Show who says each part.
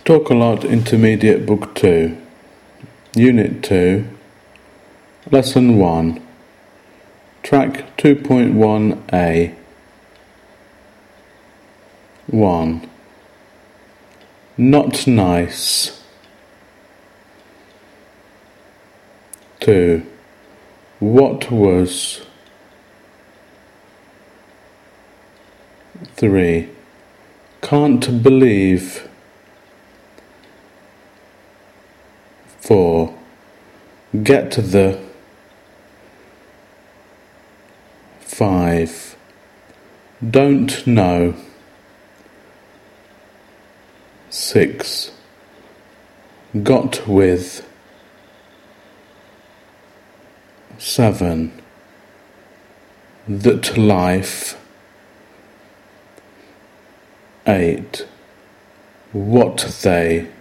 Speaker 1: Talk a Lot Intermediate Book 2, Unit 2, Lesson 1, Track 2.1a. 1. Not nice. 2. What was? 3. Can't believe. 4. Get the. 5. Don't know. 6. Got with. 7. That life. 8. What they.